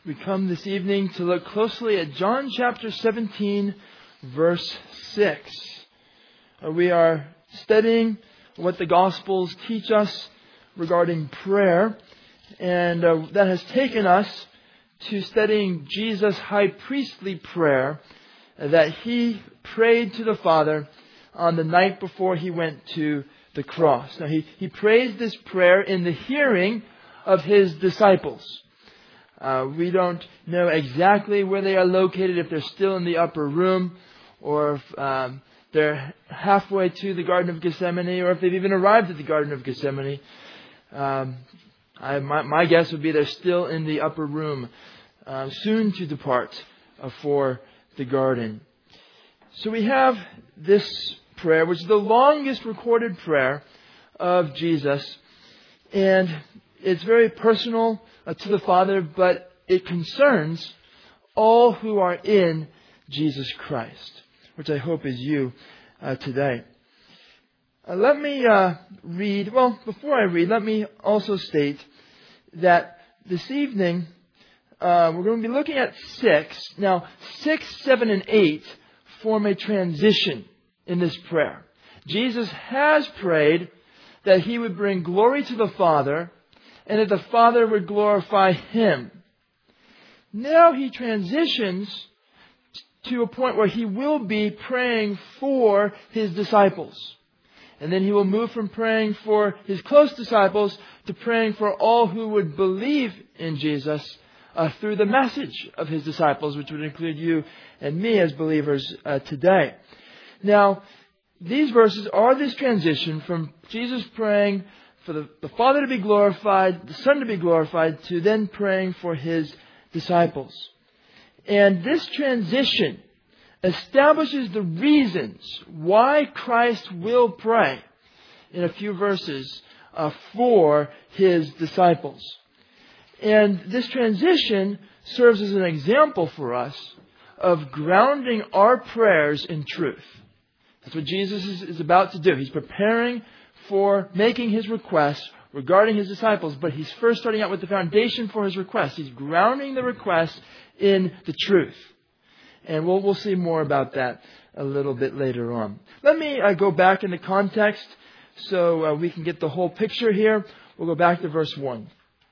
We come this evening to look closely at John chapter 17, verse 6. We are studying what the Gospels teach us regarding prayer, and that has taken us to studying Jesus' high priestly prayer that He prayed to the Father on the night before He went to the cross. Now, He prays this prayer in the hearing of His disciples. We don't know exactly where they are located, if they're still in the upper room, or if they're halfway to the Garden of Gethsemane, or if they've even arrived at the Garden of Gethsemane. My guess would be they're still in the upper room, soon to depart for the garden. So we have this prayer, which is the longest recorded prayer of Jesus, and it's very personal to the Father, but it concerns all who are in Jesus Christ, which I hope is you today. Let me read. Well, before I read, let me also state that this evening we're going to be looking at 6. Now, 6, 7, and 8 form a transition in this prayer. Jesus has prayed that He would bring glory to the Father, and that the Father would glorify Him. Now He transitions to a point where He will be praying for His disciples. And then He will move from praying for His close disciples to praying for all who would believe in Jesus through the message of His disciples, which would include you and me as believers today. Now, these verses are this transition from Jesus praying for the Father to be glorified, the Son to be glorified, to then praying for His disciples. And this transition establishes the reasons why Christ will pray in a few verses for His disciples. And this transition serves as an example for us of grounding our prayers in truth. That's what Jesus is about to do. He's preparing for making His request regarding His disciples, but He's first starting out with the foundation for His request. He's grounding the request in the truth. And we'll see more about that a little bit later on. Let me go back in the context so we can get the whole picture here. We'll go back to verse 1.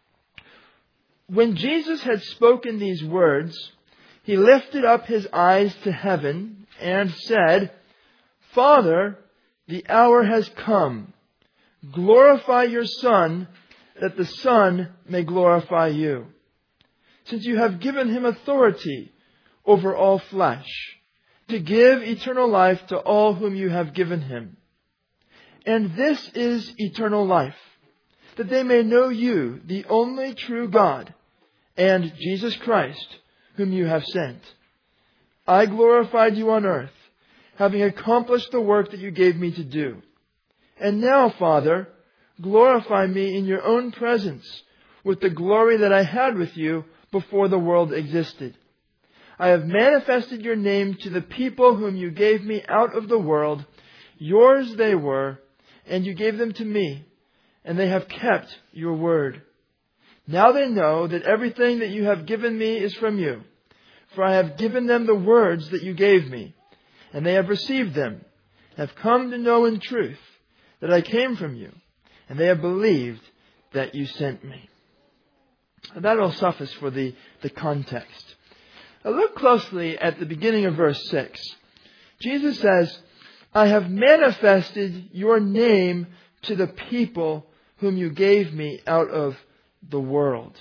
When Jesus had spoken these words, He lifted up His eyes to heaven and said, "Father, the hour has come. Glorify your Son, that the Son may glorify you, since you have given Him authority over all flesh, to give eternal life to all whom you have given Him. And this is eternal life, that they may know you, the only true God, and Jesus Christ, whom you have sent. I glorified you on earth, having accomplished the work that you gave me to do. And now, Father, glorify me in your own presence with the glory that I had with you before the world existed. I have manifested your name to the people whom you gave me out of the world. Yours they were, and you gave them to me, and they have kept your word. Now they know that everything that you have given me is from you, for I have given them the words that you gave me, and they have received them, and have come to know in truth that I came from you, and they have believed that you sent me." And that will suffice for the context. Now look closely at the beginning of verse 6. Jesus says, "I have manifested your name to the people whom you gave me out of the world."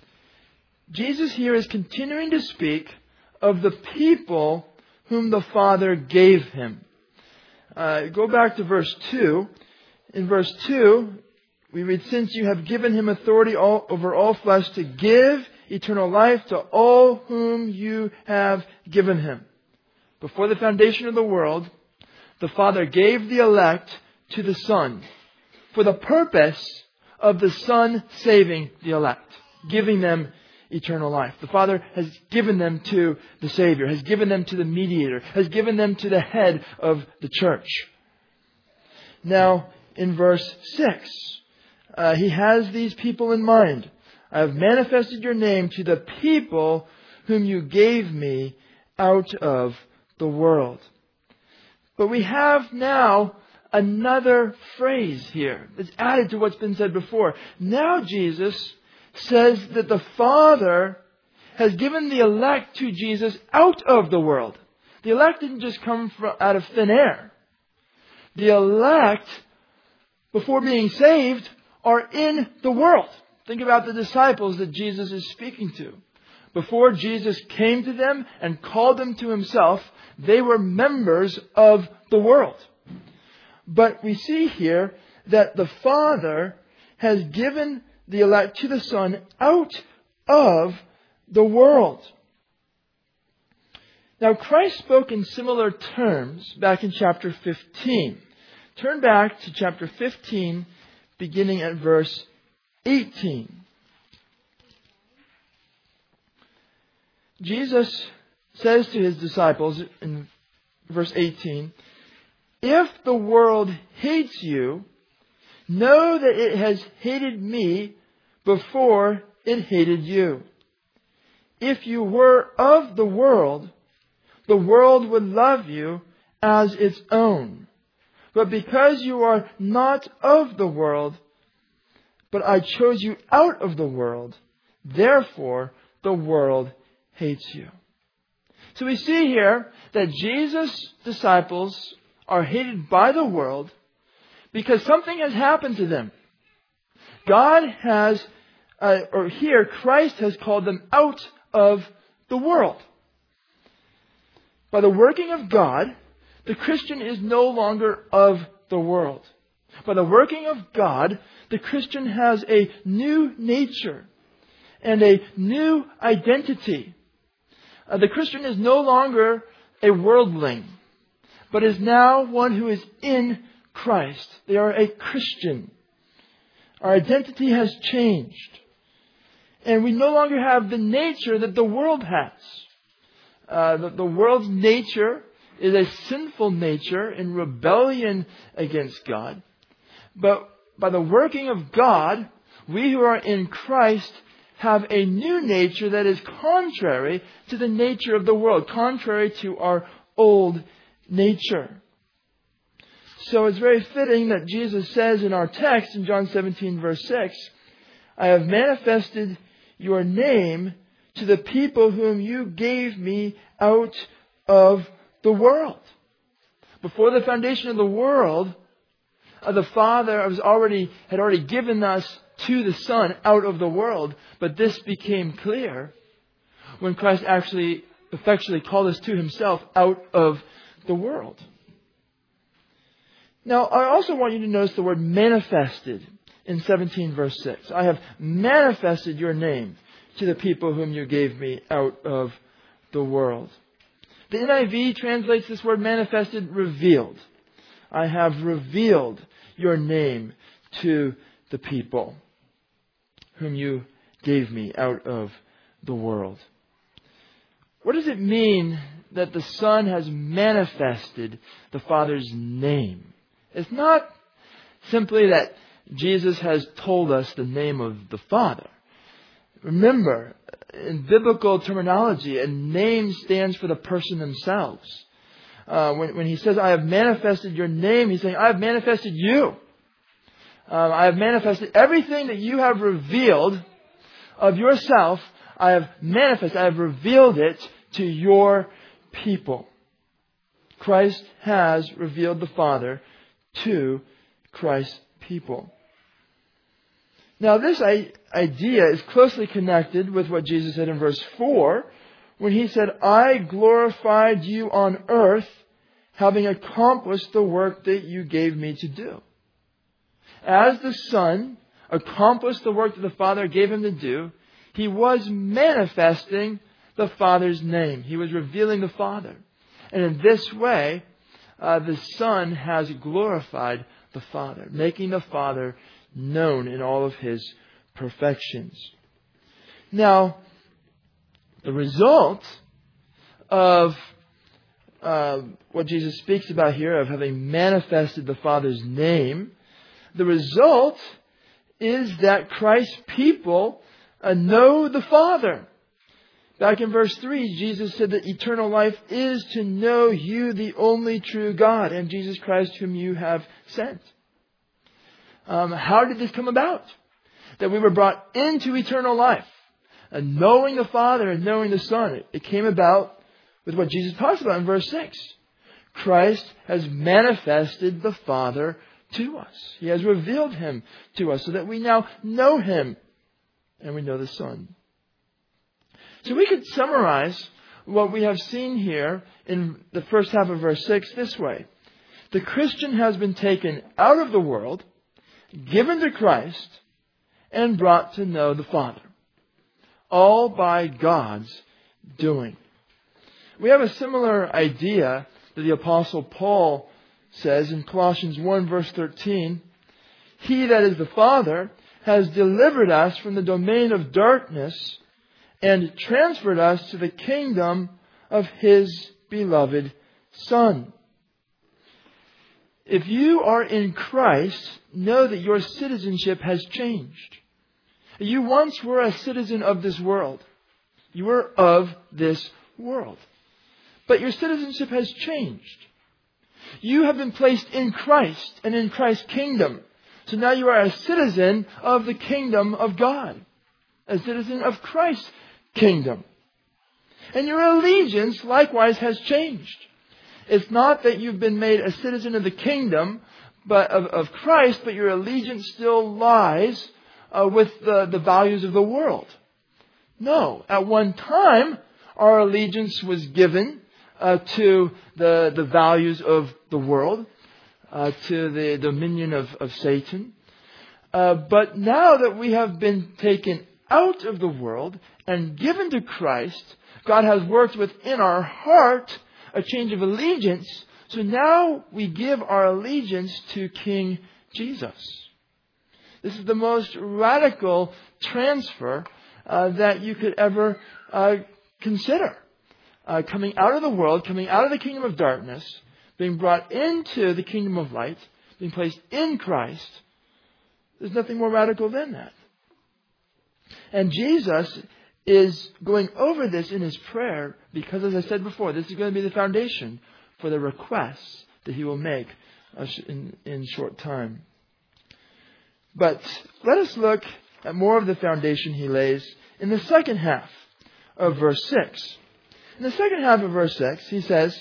Jesus here is continuing to speak of the people whom the Father gave Him. Go back to verse 2. In verse 2, we read, "Since you have given Him authority over all flesh to give eternal life to all whom you have given Him." Before the foundation of the world, the Father gave the elect to the Son for the purpose of the Son saving the elect, giving them eternal life. The Father has given them to the Savior, has given them to the mediator, has given them to the head of the church. Now, in verse 6, He has these people in mind. I have manifested your name to the people whom you gave me out of the world. But we have now another phrase here that's added to what's been said before. Now Jesus says that the Father has given the elect to Jesus out of the world. The elect didn't just come out of thin air. The elect, before being saved, are in the world. Think about the disciples that Jesus is speaking to. Before Jesus came to them and called them to Himself, they were members of the world. But we see here that the Father has given the elect to the Son out of the world. Now, Christ spoke in similar terms back in chapter 15. Turn back to chapter 15, beginning at verse 18. Jesus says to His disciples in verse 18, "If the world hates you, know that it has hated me before it hated you. If you were of the world would love you as its own. But because you are not of the world, but I chose you out of the world, therefore the world hates you." So we see here that Jesus' disciples are hated by the world because something has happened to them. God has, or here Christ has called them out of the world. By the working of God, the Christian is no longer of the world. By the working of God, the Christian has a new nature and a new identity. The Christian is no longer a worldling, but is now one who is in Christ. They are a Christian. Our identity has changed. And we no longer have the nature that the world has. The world's nature is a sinful nature in rebellion against God. But by the working of God, we who are in Christ have a new nature that is contrary to the nature of the world, contrary to our old nature. So it's very fitting that Jesus says in our text in John 17 verse 6, "I have manifested your name to the people whom you gave me out of the world." Before the foundation of the world, the Father had already given us to the Son out of the world, but this became clear when Christ actually effectually called us to Himself out of the world. Now, I also want you to notice the word manifested in 17 verse 6. "I have manifested your name to the people whom you gave me out of the world." The NIV translates this word manifested, revealed. "I have revealed your name to the people whom you gave me out of the world." What does it mean that the Son has manifested the Father's name? It's not simply that Jesus has told us the name of the Father. Remember, in biblical terminology, a name stands for the person themselves. When He says, "I have manifested your name," He's saying, "I have manifested you. I have manifested everything that you have revealed of yourself. I have revealed it to your people." Christ has revealed the Father to Christ's people. Now, this idea is closely connected with what Jesus said in verse 4, when He said, "I glorified you on earth, having accomplished the work that you gave me to do." As the Son accomplished the work that the Father gave Him to do, He was manifesting the Father's name. He was revealing the Father. And in this way, the Son has glorified the Father, making the Father known in all of His perfections. Now, the result of what Jesus speaks about here, of having manifested the Father's name, the result is that Christ's people know the Father. Back in verse 3, Jesus said that eternal life is to know you, the only true God, and Jesus Christ whom you have sent. How did this come about? That we were brought into eternal life. And knowing the Father and knowing the Son. It came about with what Jesus talks about in verse 6. Christ has manifested the Father to us. He has revealed Him to us so that we now know Him and we know the Son. So we could summarize what we have seen here in the first half of verse 6 this way. The Christian has been taken out of the world, given to Christ, and brought to know the Father. All by God's doing. We have a similar idea that the Apostle Paul says in Colossians 1 verse 13. He, that is the Father, has delivered us from the domain of darkness and transferred us to the kingdom of His beloved Son. If you are in Christ, know that your citizenship has changed. You once were a citizen of this world. You were of this world. But your citizenship has changed. You have been placed in Christ and in Christ's kingdom. So now you are a citizen of the kingdom of God. A citizen of Christ's kingdom. And your allegiance likewise has changed. It's not that you've been made a citizen of the kingdom but of Christ, but your allegiance still lies with the values of the world. No. At one time, our allegiance was given to the values of the world, to the dominion of Satan. But now that we have been taken out of the world and given to Christ, God has worked within our heart a change of allegiance. So now we give our allegiance to King Jesus. This is the most radical transfer that you could ever consider. Coming out of the world, coming out of the kingdom of darkness, being brought into the kingdom of light, being placed in Christ. There's nothing more radical than that. And Jesus is going over this in His prayer because, as I said before, this is going to be the foundation for the requests that He will make in short time. But let us look at more of the foundation He lays in the second half of verse 6. In the second half of verse 6, He says,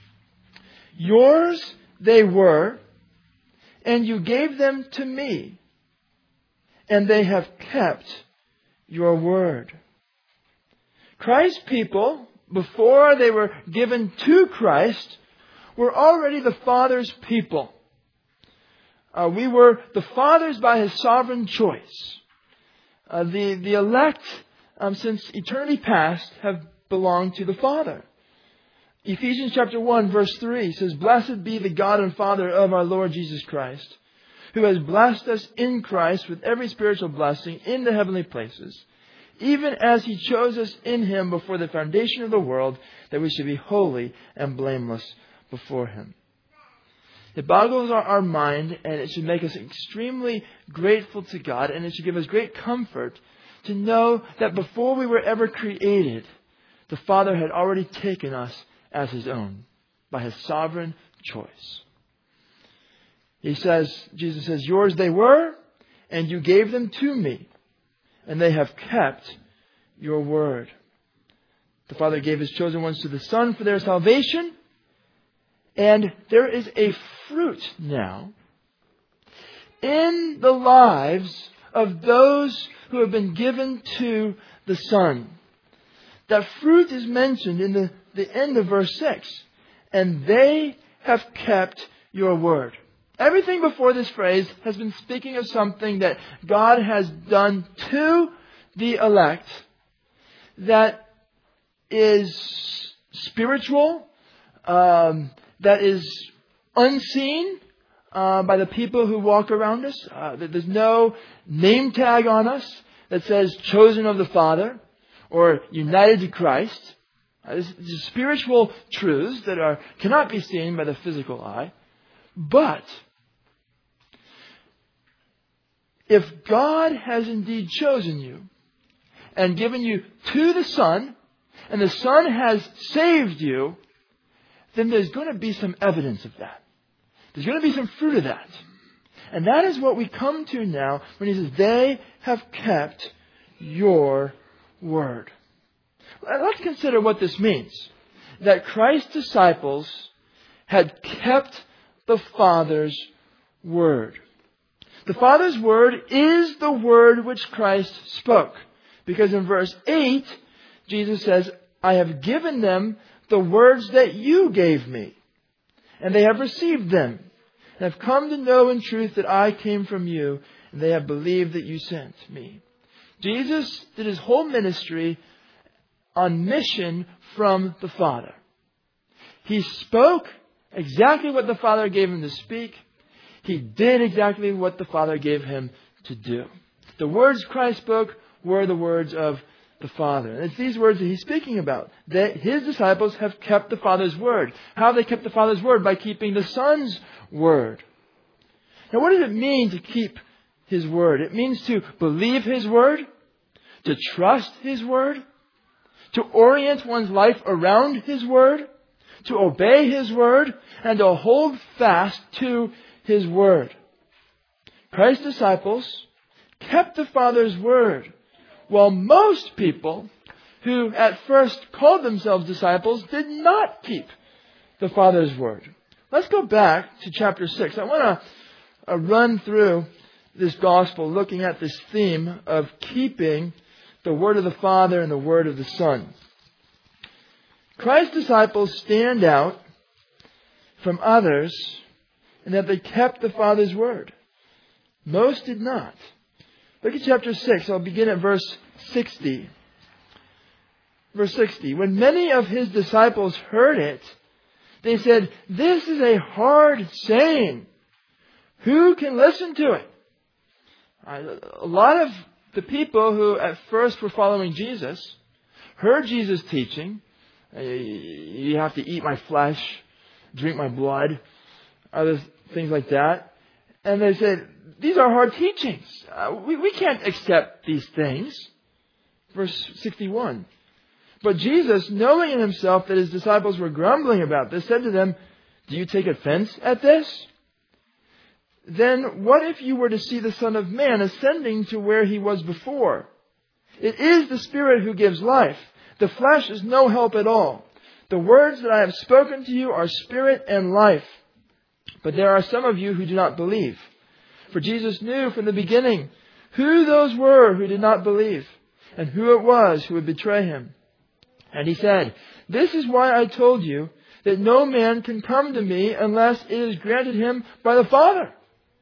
yours they were, and you gave them to me, and they have kept your word. Christ's people, before they were given to Christ, were already the Father's people. We were the Father's by His sovereign choice. The elect, since eternity past, have belonged to the Father. Ephesians chapter 1 verse 3 says, blessed be the God and Father of our Lord Jesus Christ, who has blessed us in Christ with every spiritual blessing in the heavenly places, even as He chose us in Him before the foundation of the world, that we should be holy and blameless before Him. It boggles our mind, and it should make us extremely grateful to God, and it should give us great comfort to know that before we were ever created, the Father had already taken us as His own by His sovereign choice. Jesus says, yours they were, and you gave them to me, and they have kept your word. The Father gave His chosen ones to the Son for their salvation, and there is a fruit now in the lives of those who have been given to the Son. That fruit is mentioned in the end of verse 6. And they have kept your word. Everything before this phrase has been speaking of something that God has done to the elect that is spiritual, that is unseen by the people who walk around us. There's no name tag on us that says chosen of the Father or united to Christ. These are spiritual truths that cannot be seen by the physical eye. But if God has indeed chosen you, and given you to the Son, and the Son has saved you, then there's going to be some evidence of that. There's going to be some fruit of that. And that is what we come to now when he says, they have kept your word. Let's consider what this means. That Christ's disciples had kept the Father's word. The Father's word is the word which Christ spoke. Because in verse 8, Jesus says, I have given them the words that you gave me, and they have received them, and have come to know in truth that I came from you, and they have believed that you sent me. Jesus did his whole ministry on mission from the Father. He spoke exactly what the Father gave him to speak. He did exactly what the Father gave him to do. The words Christ spoke were the words of the Father. And it's these words that he's speaking about. That his disciples have kept the Father's word. How have they kept the Father's word? By keeping the Son's word. Now, what does it mean to keep his word? It means to believe his word, to trust his word, to orient one's life around his word, to obey his word, and to hold fast to his word. Christ's disciples kept the Father's word, while most people who at first called themselves disciples did not keep the Father's word. Let's go back to chapter 6. I want to run through this gospel looking at this theme of keeping the word of the Father and the word of the Son. Christ's disciples stand out from others in that they kept the Father's word. Most did not. Look at chapter 6. I'll begin at verse 60. Verse 60. When many of his disciples heard it, they said, this is a hard saying. Who can listen to it? A lot of the people who at first were following Jesus heard Jesus teaching. You have to eat my flesh, drink my blood, other things like that. And they said, these are hard teachings. We can't accept these things. Verse 61. But Jesus, knowing in himself that his disciples were grumbling about this, said to them, do you take offense at this? Then what if you were to see the Son of Man ascending to where he was before? It is the Spirit who gives life. The flesh is no help at all. The words that I have spoken to you are spirit and life. But there are some of you who do not believe. For Jesus knew from the beginning who those were who did not believe, and who it was who would betray him. And he said, this is why I told you that no man can come to me unless it is granted him by the Father.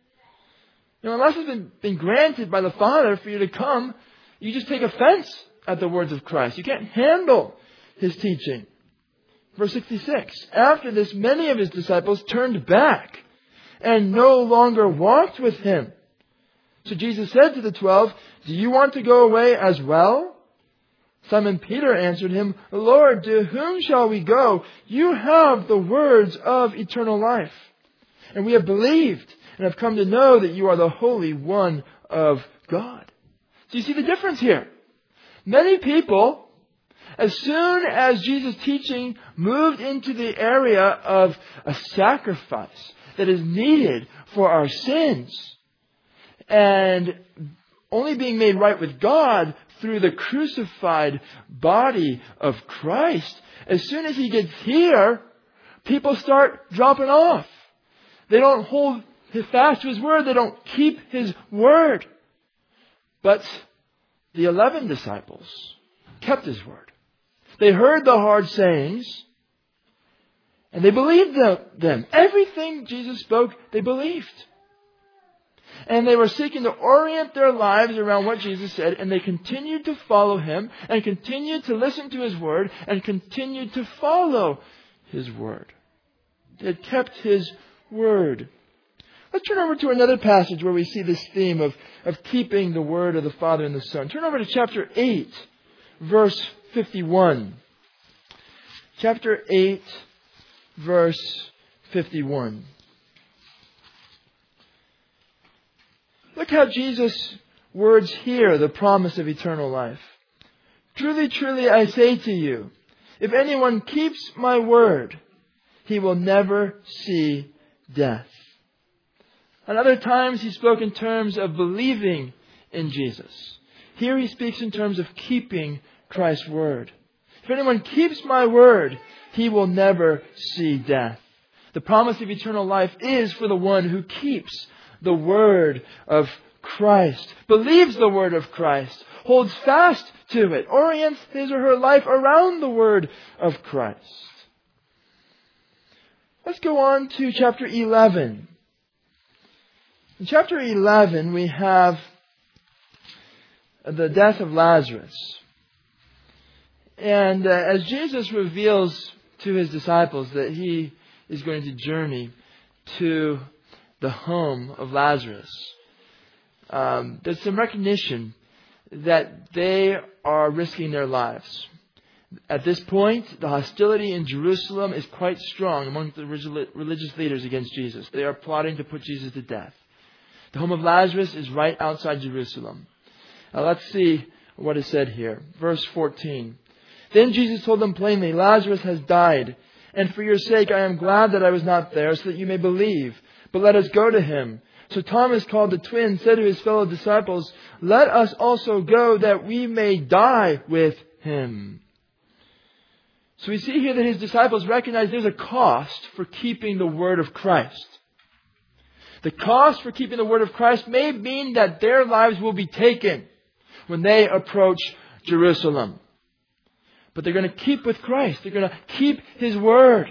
Unless it's been granted by the Father for you to come, you just take offense at the words of Christ. You can't handle his teaching. Verse 66. After this, many of his disciples turned back and no longer walked with him. So Jesus said to the 12, do you want to go away as well? Simon Peter answered him, Lord, to whom shall we go? You have the words of eternal life. And we have believed and have come to know that you are the Holy One of God. Do you see the difference here? Many people, as soon as Jesus' teaching moved into the area of a sacrifice that is needed for our sins and only being made right with God through the crucified body of Christ, as soon as he gets here, people start dropping off. They don't hold fast to his word. They don't keep his word. But the 11 disciples kept his word. They heard the hard sayings and they believed them. Everything Jesus spoke, they believed. And they were seeking to orient their lives around what Jesus said, and they continued to follow him and continued to listen to his word and continued to follow his word. They had kept his word. Let's turn over to another passage where we see this theme of keeping the word of the Father and the Son. Turn over to chapter 8, verse 51. Chapter 8, verse 51. Look how Jesus words here the promise of eternal life. Truly, truly, I say to you, if anyone keeps my word, he will never see death. At other times, he spoke in terms of believing in Jesus. Here he speaks in terms of keeping Christ's word. If anyone keeps my word, he will never see death. The promise of eternal life is for the one who keeps the word of Christ, believes the word of Christ, holds fast to it, orients his or her life around the word of Christ. Let's go on to chapter 11. In chapter 11, we have the death of Lazarus. And as Jesus reveals to his disciples that he is going to journey to the home of Lazarus, there's some recognition that they are risking their lives. At this point, the hostility in Jerusalem is quite strong among the religious leaders against Jesus. They are plotting to put Jesus to death. The home of Lazarus is right outside Jerusalem. Now let's see what is said here. Verse 14. Then Jesus told them plainly, Lazarus has died, and for your sake I am glad that I was not there, so that you may believe. But let us go to him. So Thomas, called the twin, said to his fellow disciples, let us also go that we may die with him. So we see here that his disciples recognize there's a cost for keeping the word of Christ. The cost for keeping the word of Christ may mean that their lives will be taken when they approach Jerusalem. But they're going to keep with Christ. They're going to keep his word.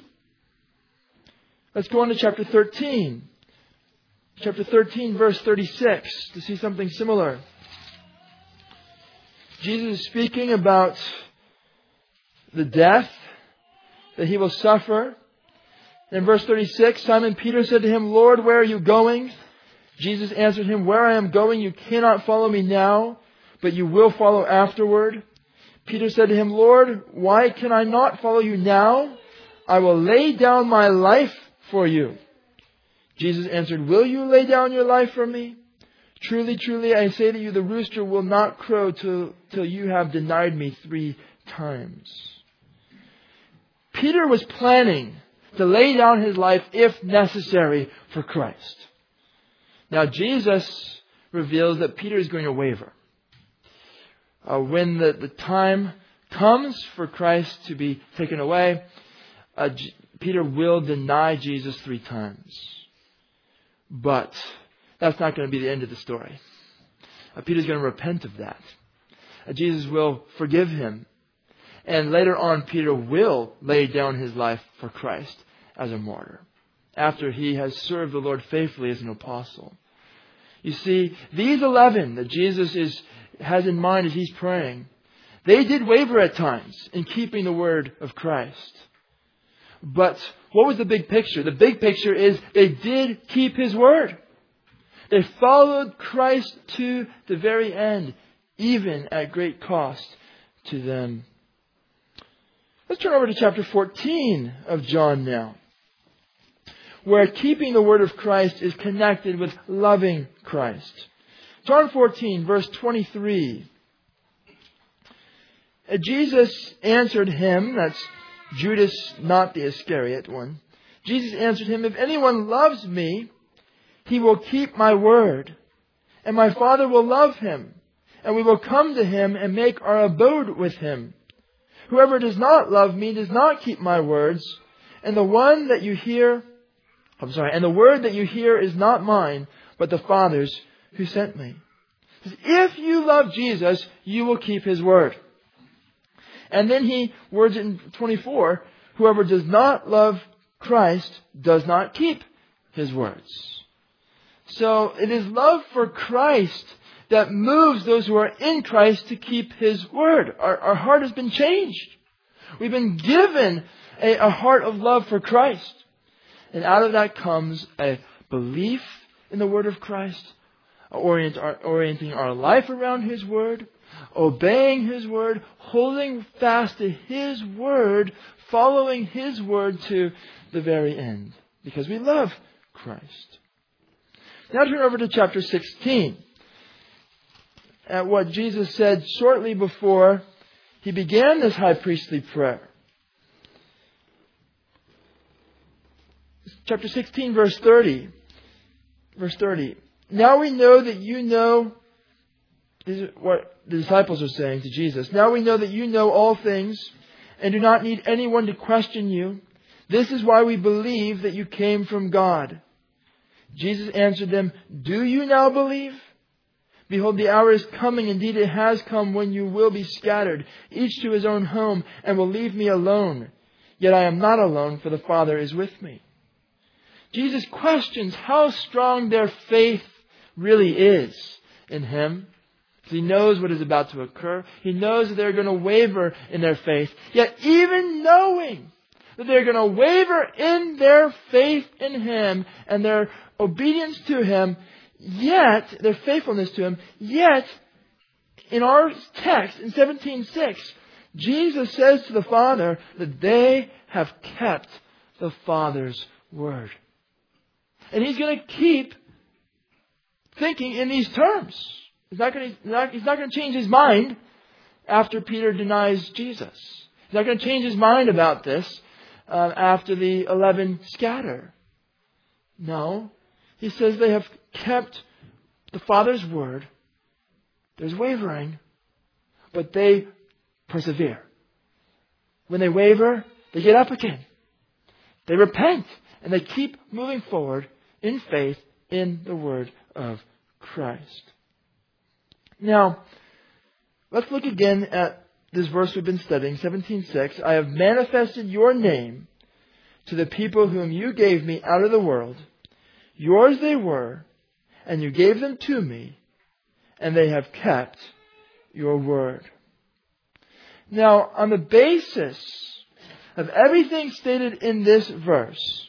Let's go on to chapter 13. Chapter 13, verse 36, to see something similar. Jesus is speaking about the death that he will suffer. In verse 36, Simon Peter said to him, Lord, where are you going? Jesus answered him, where I am going, you cannot follow me now, but you will follow afterward. Peter said to him, Lord, why can I not follow you now? I will lay down my life for you. Jesus answered, will you lay down your life for me? Truly, truly, I say to you, the rooster will not crow till you have denied me 3 times. Peter was planning to lay down his life if necessary for Christ. Now Jesus reveals that Peter is going to waver. When the time comes for Christ to be taken away, Peter will deny Jesus 3 times. But that's not going to be the end of the story. Peter's going to repent of that. Jesus will forgive him. And later on, Peter will lay down his life for Christ as a martyr, after he has served the Lord faithfully as an apostle. You see, these 11 that Jesus has in mind as he's praying, they did waver at times in keeping the word of Christ. But what was the big picture? The big picture is they did keep his word. They followed Christ to the very end, even at great cost to them. Let's turn over to chapter 14 of John now, where keeping the word of Christ is connected with loving Christ. John 14, verse 23. Jesus answered him, that's Judas, not the Iscariot one. Jesus answered him, if anyone loves me, he will keep my word, and my Father will love him, and we will come to him and make our abode with him. Whoever does not love me does not keep my words, and the word that you hear is not mine, but the Father's who sent me. If you love Jesus, you will keep his word. And then he words in 24, whoever does not love Christ does not keep his words. So it is love for Christ that moves those who are in Christ to keep his word. Our heart has been changed. We've been given a heart of love for Christ. And out of that comes a belief in the word of Christ, orienting our life around his word, obeying his word, holding fast to his word, following his word to the very end, because we love Christ. Now turn over to chapter 16. At what Jesus said shortly before He began this high priestly prayer. Chapter 16, verse 30. Verse 30. Now we know that you know, this is what the disciples are saying to Jesus. Now we know that you know all things and do not need anyone to question you. This is why we believe that you came from God. Jesus answered them, do you now believe? Behold, the hour is coming, indeed it has come, when you will be scattered, each to his own home, and will leave me alone. Yet I am not alone, for the Father is with me. Jesus questions how strong their faith really is in Him. He knows what is about to occur. He knows that they're going to waver in their faith. Yet even knowing that they're going to waver in their faith in Him and their obedience to Him, yet, their faithfulness to Him, yet, in our text, in 17:6, Jesus says to the Father that they have kept the Father's word. And He's going to keep thinking in these terms. He's not going to change His mind after Peter denies Jesus. He's not going to change His mind about this after the 11 scatter. No. He says they have kept the Father's word. There's wavering, but they persevere. When they waver, they get up again. They repent, and they keep moving forward in faith in the word of Christ. Now, let's look again at this verse we've been studying, 17:6. I have manifested your name to the people whom you gave me out of the world. Yours they were, and you gave them to me, and they have kept your word. Now, on the basis of everything stated in this verse,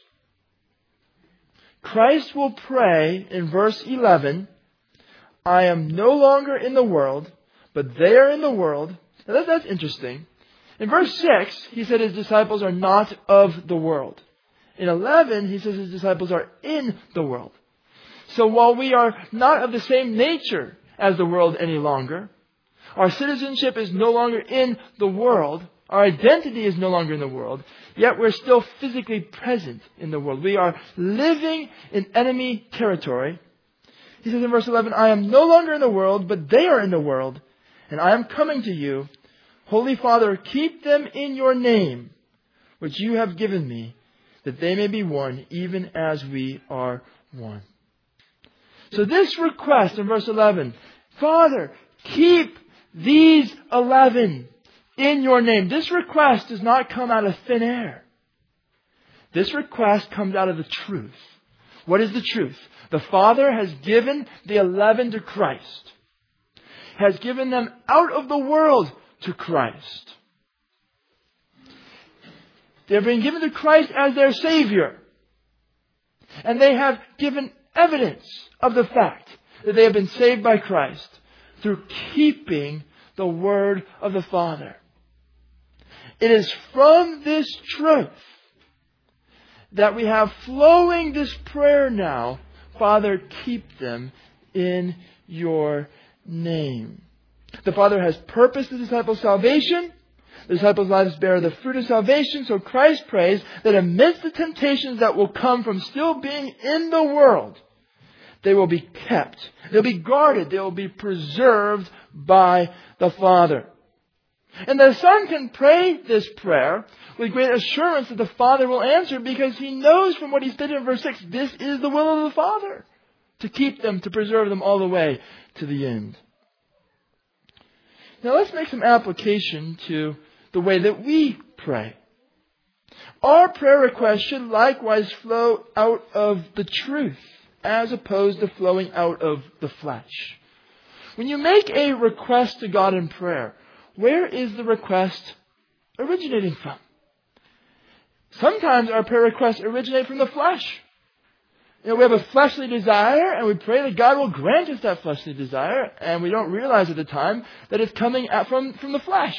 Christ will pray in verse 11, I am no longer in the world, but they are in the world. Now that's interesting. In verse 6, He said His disciples are not of the world. In 11, He says His disciples are in the world. So while we are not of the same nature as the world any longer, our citizenship is no longer in the world, our identity is no longer in the world, yet we're still physically present in the world. We are living in enemy territory. He says in verse 11, I am no longer in the world, but they are in the world, and I am coming to you. Holy Father, keep them in your name, which you have given me, that they may be one, even as we are one. So this request in verse 11, Father, keep these 11 in your name. This request does not come out of thin air. This request comes out of the truth. What is the truth? The Father has given the 11 to Christ. Has given them out of the world to Christ. They have been given to Christ as their Savior. And they have given evidence of the fact that they have been saved by Christ through keeping the word of the Father. It is from this truth that we have flowing this prayer now, Father, keep them in your name. The Father has purposed the disciples' salvation. The disciples' lives bear the fruit of salvation. So Christ prays that amidst the temptations that will come from still being in the world, they will be kept. They'll be guarded. They will be preserved by the Father. And the Son can pray this prayer with great assurance that the Father will answer, because He knows from what He stated in verse 6, this is the will of the Father, to keep them, to preserve them all the way to the end. Now let's make some application to the way that we pray. Our prayer requests should likewise flow out of the truth, as opposed to flowing out of the flesh. When you make a request to God in prayer, where is the request originating from? Sometimes our prayer requests originate from the flesh. We have a fleshly desire, and we pray that God will grant us that fleshly desire, and we don't realize at the time that it's coming from the flesh.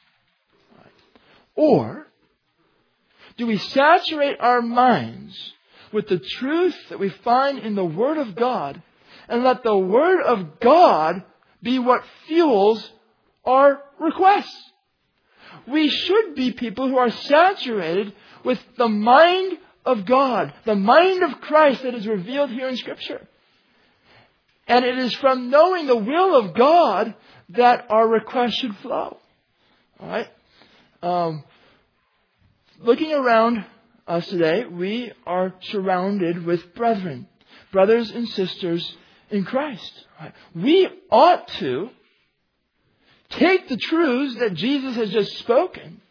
Or do we saturate our minds with the truth that we find in the Word of God, and let the Word of God be what fuels our requests? we should be people who are saturated with the mind of God, the mind of Christ that is revealed here in Scripture. And it is from knowing the will of God that our requests should flow. All right? Looking around us today, we are surrounded with brethren, brothers and sisters in Christ. Right? We ought to take the truths that Jesus has just spoken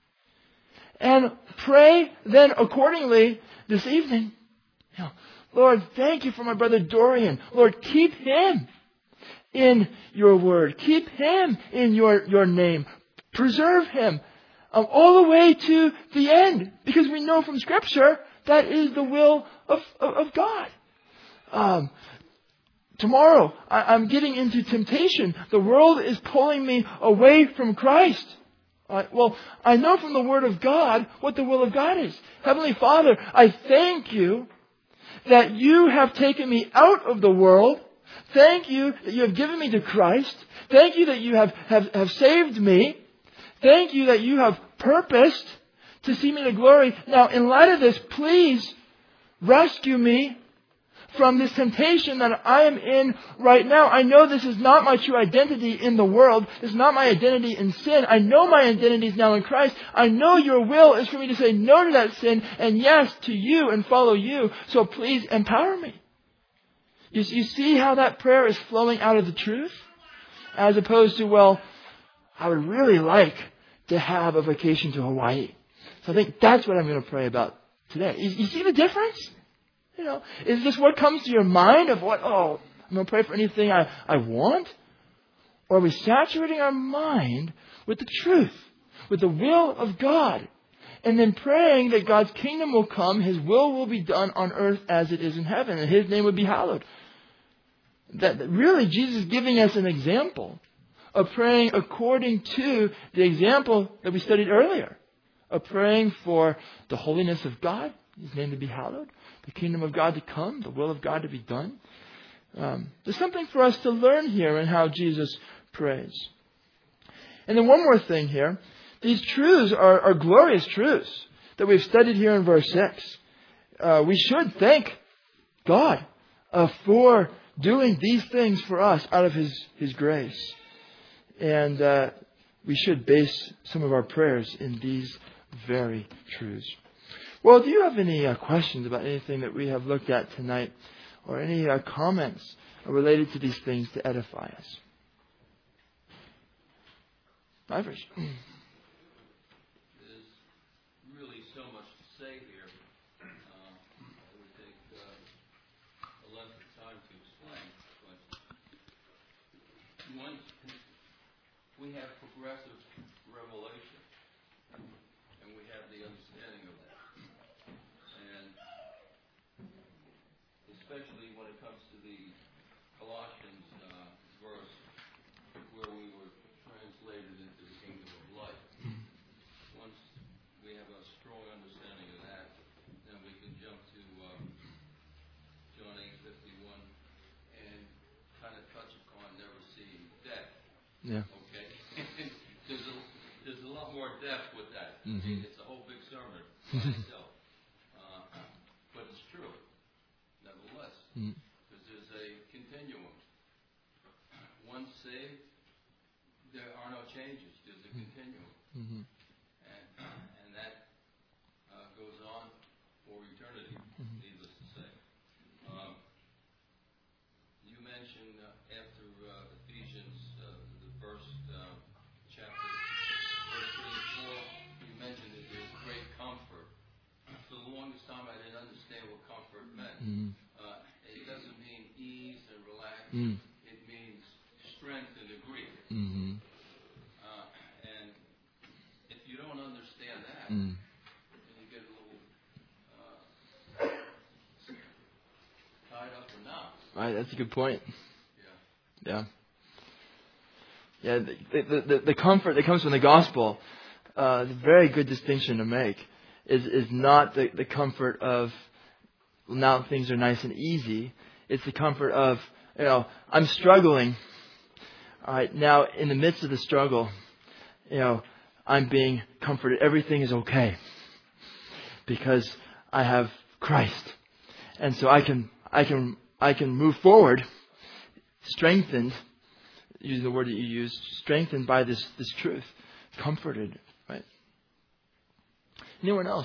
and pray then accordingly this evening. Lord, thank you for my brother Dorian. Lord, keep him in your word. Keep him in your name. Preserve him all the way to the end. Because we know from Scripture that is the will of God. Tomorrow, I'm getting into temptation. The world is pulling me away from Christ. Well, I know from the Word of God what the will of God is. Heavenly Father, I thank you that you have taken me out of the world. Thank you that you have given me to Christ. Thank you that you have saved me. Thank you that you have purposed to see me to glory. Now, in light of this, please rescue me from this temptation that I am in right now. I know this is not my true identity in the world. This is not my identity in sin. I know my identity is now in Christ. I know your will is for me to say no to that sin and yes to you and follow you. So please empower me. You see how that prayer is flowing out of the truth? As opposed to, well, I would really like to have a vacation to Hawaii. So I think that's what I'm going to pray about today. You see the difference? Is this what comes to your mind of what, I'm going to pray for anything I want? Or are we saturating our mind with the truth, with the will of God, and then praying that God's kingdom will come, His will be done on earth as it is in heaven, and His name would be hallowed? That really Jesus is giving us an example of praying according to the example that we studied earlier, of praying for the holiness of God, His name to be hallowed, the kingdom of God to come, the will of God to be done. There's something for us to learn here in how Jesus prays. And then one more thing here. These truths are glorious truths that we've studied here in verse 6. We should thank God for doing these things for us out of His grace. And we should base some of our prayers in these very truths. Well, do you have any questions about anything that we have looked at tonight, or any comments related to these things to edify us? Ivers. There's really so much to say here. It would take a lot of time to explain. But once we have progressive revelation, and we have the understanding of that. And especially when it comes to the Colossians verse where we were translated into the kingdom of light. Once we have a strong understanding of that, then we can jump to John 8:51 and kind of touch upon never seeing death. Yeah. Okay? There's a lot more depth with that. Mm-hmm. It's a whole big sermon by itself. But it's true, nevertheless. Because there's a continuum. Once saved, there are no changes. There's a continuum. Mm-hmm. And that goes on for eternity, needless to say. You mentioned after Ephesians, the first chapter, verse 3 and 4, you mentioned that there's great comfort. For the longest time, I didn't understand what comfort meant. It doesn't mean ease and relax. It means strength in the Greek. And if you don't understand that, then you get a little tied up in knots. Right, that's a good point. Yeah. Yeah, the comfort that comes from the gospel, a very good distinction to make, is not the comfort of now things are nice and easy. It's the comfort of, I'm struggling. All right, now in the midst of the struggle, I'm being comforted. Everything is okay because I have Christ. And so I can move forward, strengthened, using the word that you used, strengthened by this truth, comforted, right? Anyone else?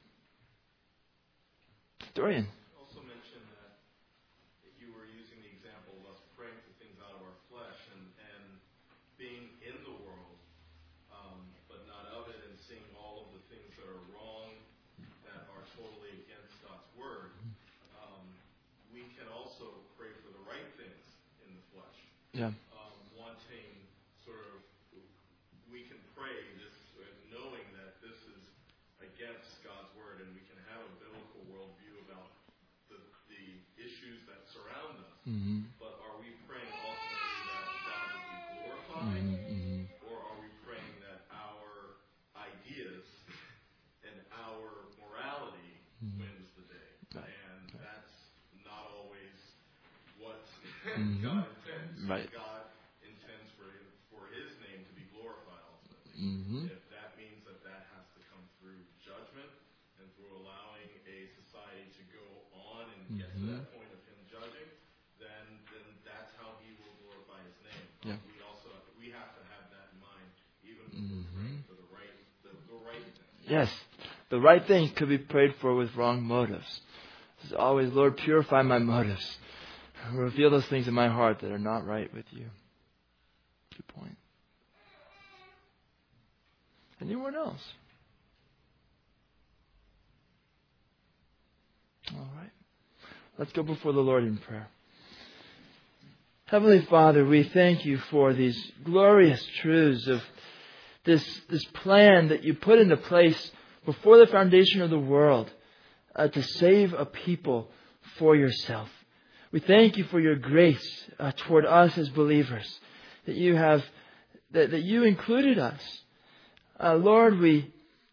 Dorian. Also mentioned that you were using the example of us praying for things out of our flesh and being in the world, but not of it, and seeing all of the things that are wrong, that are totally against God's word. We can also pray for the right things in the flesh. Yeah. Wanting sort of, we can pray this, knowing that this is against God's word, and we can have a biblical worldview about the issues that surround us. Mm-hmm. But are we praying ultimately that God will be glorified, Mm-hmm. or are we praying that our ideas and our morality wins the day? Right. And that's not always what Mm-hmm. God intends. Right. God intends for His name to be glorified ultimately. Mm-hmm. If that means that has to come through judgment and through allowing a society to go on and get to that point of Him judging, then that's how He will glorify His name. Yeah. We have to have that in mind, even when we're praying for the right thing. Yes. The right things could be prayed for with wrong motives. It's always, Lord, purify my motives. Reveal those things in my heart that are not right with you. Good point. Anyone else? All right. Let's go before the Lord in prayer. Heavenly Father, we thank you for these glorious truths of this plan that you put into place before the foundation of the world to save a people for yourself. We thank you for your grace toward us as believers, that you have, that you included us. Lord, we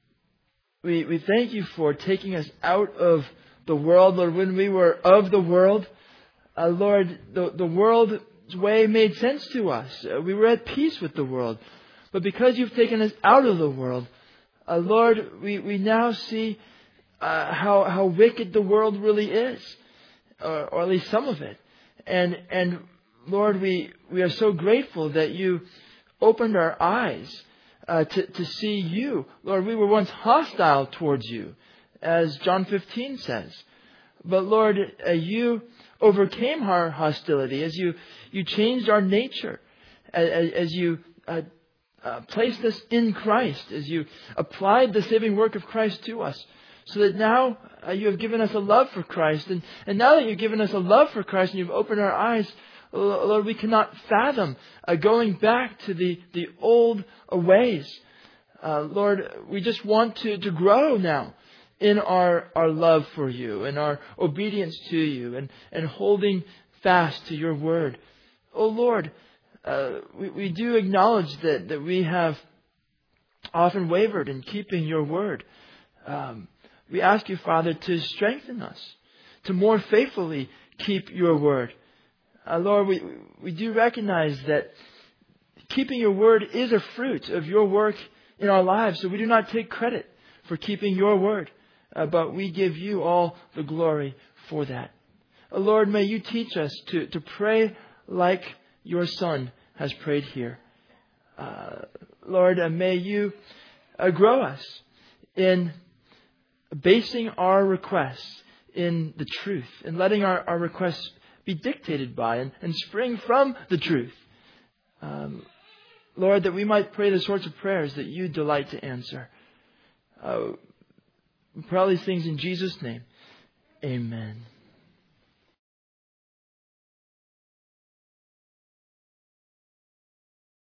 thank you for taking us out of the world. Lord, when we were of the world, Lord, the world's way made sense to us. We were at peace with the world. But because you've taken us out of the world, Lord, we now see how wicked the world really is. Or at least some of it. And Lord, we are so grateful that you opened our eyes to see you. Lord, we were once hostile towards you, as John 15 says. But Lord, you overcame our hostility as you changed our nature, as you placed us in Christ, as you applied the saving work of Christ to us. So that now you have given us a love for Christ. And now that you've given us a love for Christ and you've opened our eyes, Lord, we cannot fathom going back to the old ways. Lord, we just want to grow now in our love for you and our obedience to you and holding fast to your word. Oh Lord, we do acknowledge that we have often wavered in keeping your word. We ask you, Father, to strengthen us, to more faithfully keep your word. Lord, we do recognize that keeping your word is a fruit of your work in our lives. So we do not take credit for keeping your word, but we give you all the glory for that. Lord, may you teach us to pray like your Son has prayed here. Lord, may you grow us in basing our requests in the truth and letting our requests be dictated by and spring from the truth. Lord, that we might pray the sorts of prayers that you delight to answer. We pray all these things in Jesus' name. Amen.